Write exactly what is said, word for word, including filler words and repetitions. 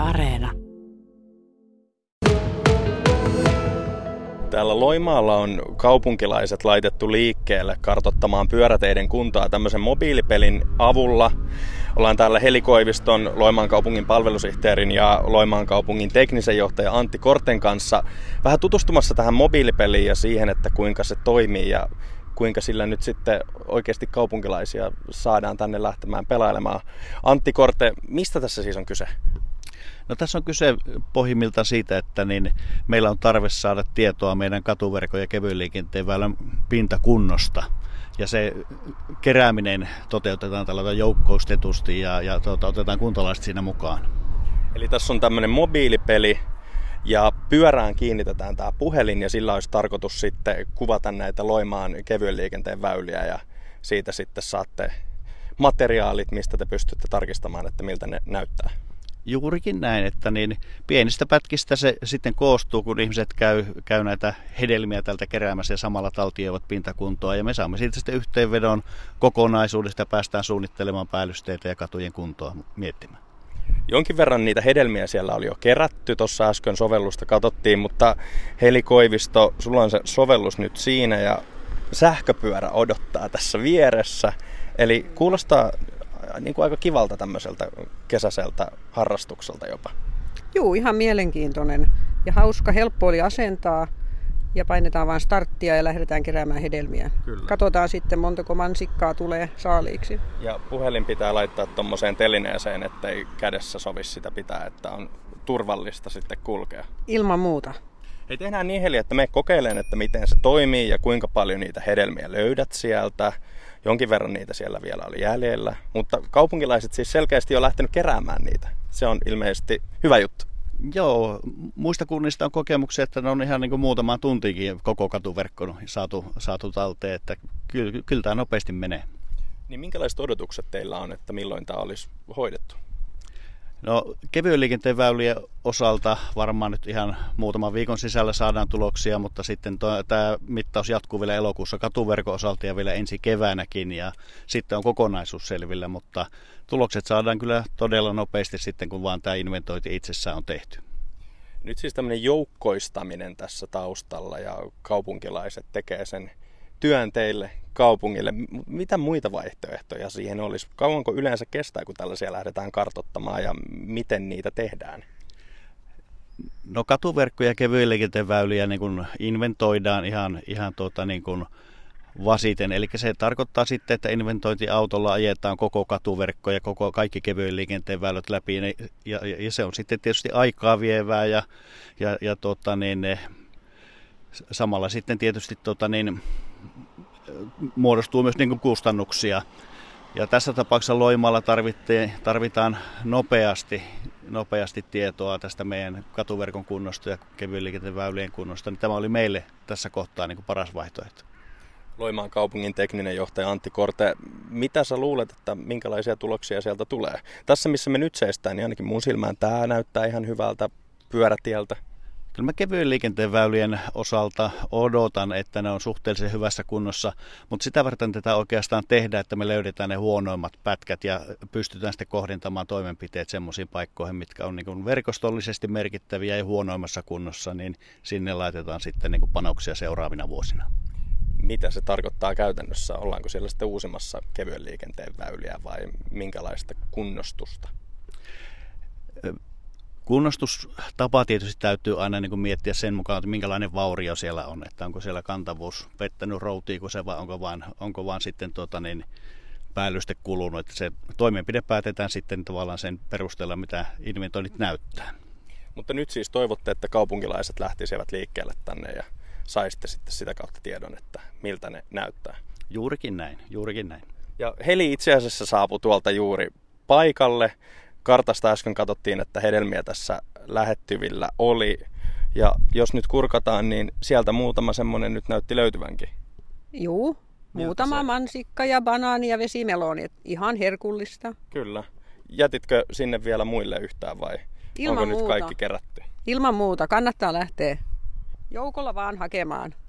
Areena. Täällä Loimaalla on kaupunkilaiset laitettu liikkeelle kartoittamaan pyöräteiden kuntoa tämmöisen mobiilipelin avulla. Ollaan täällä Heli Koiviston, Loimaan kaupungin palvelusihteerin ja Loimaan kaupungin teknisen johtaja Antti Korten kanssa vähän tutustumassa tähän mobiilipeliin ja siihen, että kuinka se toimii ja kuinka sillä nyt sitten oikeasti kaupunkilaisia saadaan tänne lähtemään pelailemaan. Antti Korte, mistä tässä siis on kyse? No, tässä on kyse pohjimmiltaan siitä, että niin meillä on tarve saada tietoa meidän katuverkon ja kevyen liikenteen väylän pintakunnosta. Ja se kerääminen toteutetaan tällä joukkoustetusti ja, ja tuota, otetaan kuntalaiset siinä mukaan. Eli tässä on tämmöinen mobiilipeli ja pyörään kiinnitetään tämä puhelin ja sillä olisi tarkoitus sitten kuvata näitä Loimaan kevyen liikenteen väyliä ja siitä sitten saatte materiaalit, mistä te pystytte tarkistamaan, että miltä ne näyttää. Juurikin näin, että niin pienistä pätkistä se sitten koostuu, kun ihmiset käy, käy näitä hedelmiä tältä keräämässä ja samalla taltioivat pintakuntoa. Ja me saamme siitä sitten yhteenvedon kokonaisuudesta ja päästään suunnittelemaan päällysteitä ja katujen kuntoa miettimään. Jonkin verran niitä hedelmiä siellä oli jo kerätty, tuossa äsken sovellusta katsottiin, mutta Heli Koivisto, sulla on se sovellus nyt siinä ja sähköpyörä odottaa tässä vieressä. Eli kuulostaa niin kuin aika kivalta tämmöiseltä kesäiseltä harrastukselta jopa. Juu, ihan mielenkiintoinen ja hauska, helppo oli asentaa ja painetaan vain starttia ja lähdetään keräämään hedelmiä. Kyllä. Katsotaan sitten montako mansikkaa tulee saaliiksi. Ja puhelin pitää laittaa tuommoiseen telineeseen, ettei kädessä sovi sitä pitää, että on turvallista sitten kulkea. Ilman muuta. Ei tehdään niin Heli, että me kokeilen, että miten se toimii ja kuinka paljon niitä hedelmiä löydät sieltä. Jonkin verran niitä siellä vielä oli jäljellä, mutta kaupunkilaiset siis selkeästi on lähtenyt keräämään niitä. Se on ilmeisesti hyvä juttu. Joo, muista kunnista on kokemuksia, että ne on ihan niin kuin muutamaan tuntikin koko katuverkko saatu, saatu talteen, että kyllä, kyllä tämä nopeasti menee. Niin minkälaiset odotukset teillä on, että milloin tämä olisi hoidettu? No, kevyen liikenteen väylien osalta varmaan nyt ihan muutaman viikon sisällä saadaan tuloksia, mutta sitten to, tämä mittaus jatkuu vielä elokuussa katuverkon osalta ja vielä ensi keväänäkin ja sitten on kokonaisuus selvillä, mutta tulokset saadaan kyllä todella nopeasti sitten, kun vaan tämä inventointi itsessään on tehty. Nyt siis tämmöinen joukkoistaminen tässä taustalla ja kaupunkilaiset tekee sen työn teille kaupungille. Mitä muita vaihtoehtoja siihen olisi? Kauanko yleensä kestää, kun tällaisia lähdetään kartoittamaan ja miten niitä tehdään? No, katuverkko- ja kevyen liikenteen väyliä niin kun inventoidaan ihan, ihan tuota, niin kun vasiten. Eli se tarkoittaa sitten, että inventointiautolla ajetaan koko katuverkko ja koko kaikki kevyen liikenteen väylät läpi. Ja, ja, ja se on sitten tietysti aikaa vievää ja, ja, ja tuota, niin, samalla sitten tietysti tuota, niin, muodostuu myös niin kuin kustannuksia. Ja tässä tapauksessa Loimaalla tarvitaan nopeasti, nopeasti tietoa tästä meidän katuverkon kunnosta ja kevyen liikenteen väylien kunnosta. Niin tämä oli meille tässä kohtaa niin kuin paras vaihtoehto. Loimaan kaupungin tekninen johtaja Antti Korte, mitä sä luulet, että minkälaisia tuloksia sieltä tulee? Tässä missä me nyt seistään, niin ainakin mun silmään tämä näyttää ihan hyvältä pyörätieltä. Kyllä mä kevyen liikenteen väylien osalta odotan, että ne on suhteellisen hyvässä kunnossa, mutta sitä varten tätä oikeastaan tehdään, että me löydetään ne huonoimmat pätkät ja pystytään sitten kohdentamaan toimenpiteet semmoisiin paikkoihin, mitkä on niin kuin verkostollisesti merkittäviä ja huonoimmassa kunnossa, niin sinne laitetaan sitten niin kuin panoksia seuraavina vuosina. Mitä se tarkoittaa käytännössä? Ollaanko siellä sitten uusimassa kevyen liikenteen väyliä vai minkälaista kunnostusta? Kunnostustapa tietysti täytyy aina niin kuin miettiä sen mukaan, että minkälainen vaurio siellä on, että onko siellä kantavuus pettänyt, routiiko se vai onko vaan, onko vaan sitten tuota niin, päällyste kulunut, että se toimenpide päätetään sitten tavallaan sen perusteella, mitä inventoinnit näyttää. Mutta nyt siis toivotte, että kaupunkilaiset lähtisivät liikkeelle tänne ja saisitte sitten sitä kautta tiedon, että miltä ne näyttää. Juurikin näin, juurikin näin. Ja Heli itse asiassa saapui tuolta juuri paikalle. Kartasta äsken katsottiin, että hedelmiä tässä lähettyvillä oli. Ja jos nyt kurkataan, niin sieltä muutama semmoinen nyt näytti löytyvänkin. Juu, muutama se mansikka ja banaani ja vesimeloni. Ihan herkullista. Kyllä. Jätitkö sinne vielä muille yhtään vai Ilman onko muuta. Nyt kaikki kerätty? Ilman muuta. Kannattaa lähteä joukolla vaan hakemaan.